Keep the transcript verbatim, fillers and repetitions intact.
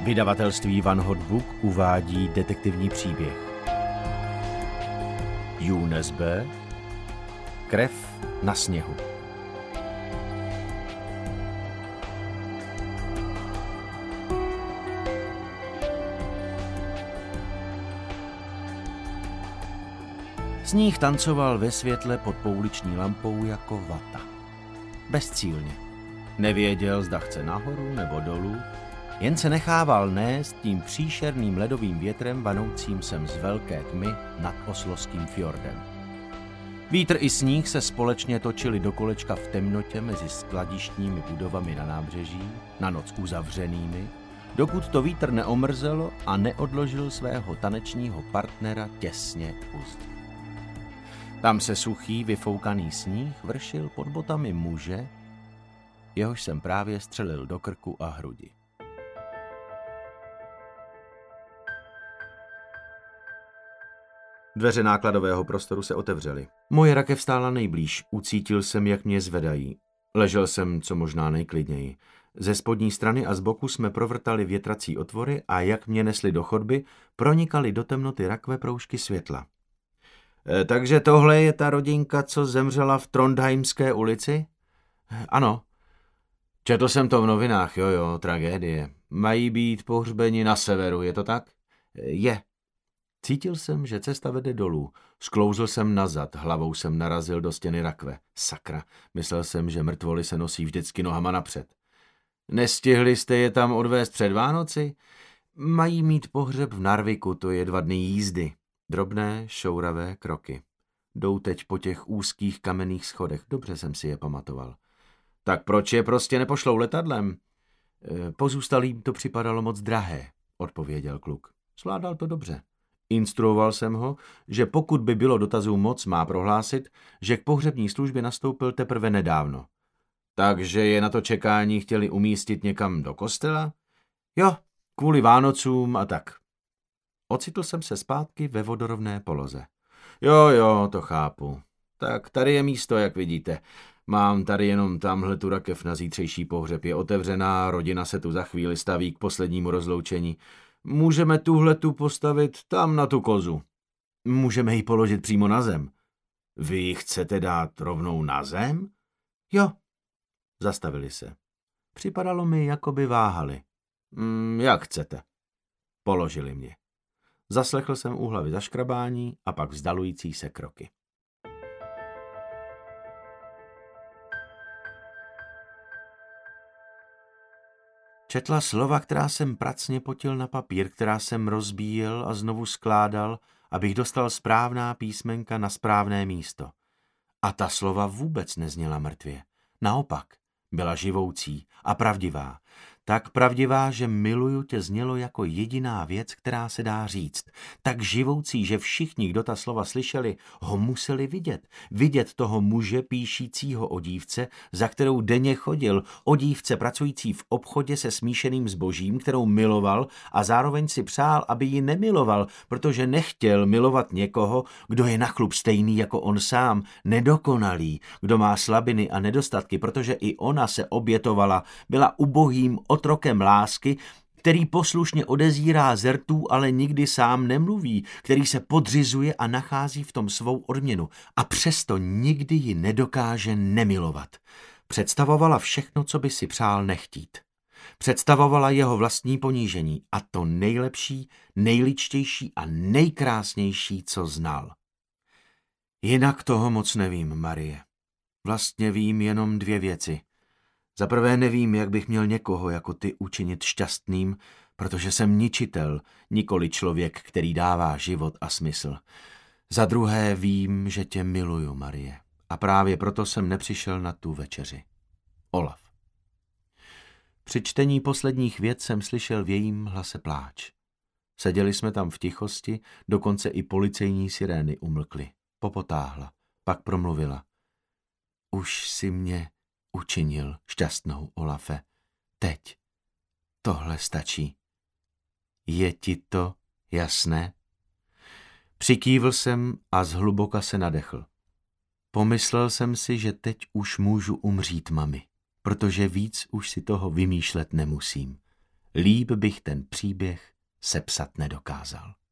Vydavatelství Van Hot Book uvádí detektivní příběh. U N S B. Krev na sněhu. Sníh tancoval ve světle pod pouliční lampou jako vata. Bezcílně. Nevěděl, zda chce nahoru nebo dolů, jen se nechával nést tím příšerným ledovým větrem vanoucím sem z velké tmy nad Oslovským fjordem. Vítr i sníh se společně točili do kolečka v temnotě mezi skladištními budovami na nábřeží, na noc uzavřenými, dokud to vítr neomrzelo a neodložil svého tanečního partnera těsně u zdi. Tam se suchý, vyfoukaný sníh vršil pod botami muže, jehož jsem právě střelil do krku a hrudi. Dveře nákladového prostoru se otevřely. Moje rakev stála nejblíž, ucítil jsem, jak mě zvedají. Ležel jsem co možná nejklidněji. Ze spodní strany a z boku jsme provrtali větrací otvory a jak mě nesli do chodby, pronikaly do temnoty rakve proužky světla. E, takže tohle je ta rodinka, co zemřela v Trondheimské ulici? E, ano. Četl jsem to v novinách, jo jo, tragédie. Mají být pohřbeni na severu, je to tak? E, je. Cítil jsem, že cesta vede dolů. Sklouzl jsem nazad, hlavou jsem narazil do stěny rakve. Sakra, myslel jsem, že mrtvoly se nosí vždycky nohama napřed. Nestihli jste je tam odvést před Vánoci? Mají mít pohřeb v Narviku, to je dva dny jízdy. Drobné, šouravé kroky. Jdou teď po těch úzkých kamenných schodech, dobře jsem si je pamatoval. Tak proč je prostě nepošlou letadlem? E, pozůstalým to připadalo moc drahé, odpověděl kluk. Zvládal to dobře. Instruoval jsem ho, že pokud by bylo dotazů moc, má prohlásit, že k pohřební službě nastoupil teprve nedávno. Takže je na to čekání chtěli umístit někam do kostela? Jo, kvůli Vánocům a tak. Ocitl jsem se zpátky ve vodorovné poloze. Jo, jo, to chápu. Tak tady je místo, jak vidíte. Mám tady jenom tamhle tu rakev na zítřejší pohřeb. Je otevřená, rodina se tu za chvíli staví k poslednímu rozloučení. Můžeme tuhle tu postavit tam na tu kozu. Můžeme ji položit přímo na zem. Vy ji chcete dát rovnou na zem? Jo. Zastavili se. Připadalo mi, jako by váhali. Mm, jak chcete. Položili mě. Zaslechl jsem u hlavy zaškrabání a pak vzdalující se kroky. Četla slova, která jsem pracně potil na papír, která jsem rozbíjel a znovu skládal, abych dostal správná písmenka na správné místo. A ta slova vůbec nezněla mrtvě. Naopak, byla živoucí a pravdivá. Tak pravdivá, že miluju tě znělo jako jediná věc, která se dá říct. Tak živoucí, že všichni, kdo ta slova slyšeli, ho museli vidět. Vidět toho muže píšícího o dívce, za kterou denně chodil, o dívce pracující v obchodě se smíšeným zbožím, kterou miloval a zároveň si přál, aby ji nemiloval, protože nechtěl milovat někoho, kdo je na chlup stejný jako on sám, nedokonalý, kdo má slabiny a nedostatky, protože i ona se obětovala, byla ubohým otrokem lásky, který poslušně odezírá z rtů, ale nikdy sám nemluví, který se podřizuje a nachází v tom svou odměnu a přesto nikdy ji nedokáže nemilovat. Představovala všechno, co by si přál nechtít. Představovala jeho vlastní ponížení a to nejlepší, nejličtější a nejkrásnější, co znal. Jinak toho moc nevím, Marie. Vlastně vím jenom dvě věci. Za prvé nevím, jak bych měl někoho jako ty učinit šťastným, protože jsem ničitel, nikoli člověk, který dává život a smysl. Za druhé vím, že tě miluju, Marie, a právě proto jsem nepřišel na tu večeři. Olaf. Při čtení posledních vět jsem slyšel v jejím hlase pláč. Seděli jsme tam v tichosti, dokonce i policejní sirény umlkly. Popotáhla, pak promluvila. Už si mě učinil šťastnou, Olafe. Teď. Tohle stačí. Je ti to jasné? Přikývl jsem a zhluboka se nadechl. Pomyslel jsem si, že teď už můžu umřít, mami, protože víc už si toho vymýšlet nemusím. líp bych ten příběh sepsat nedokázal.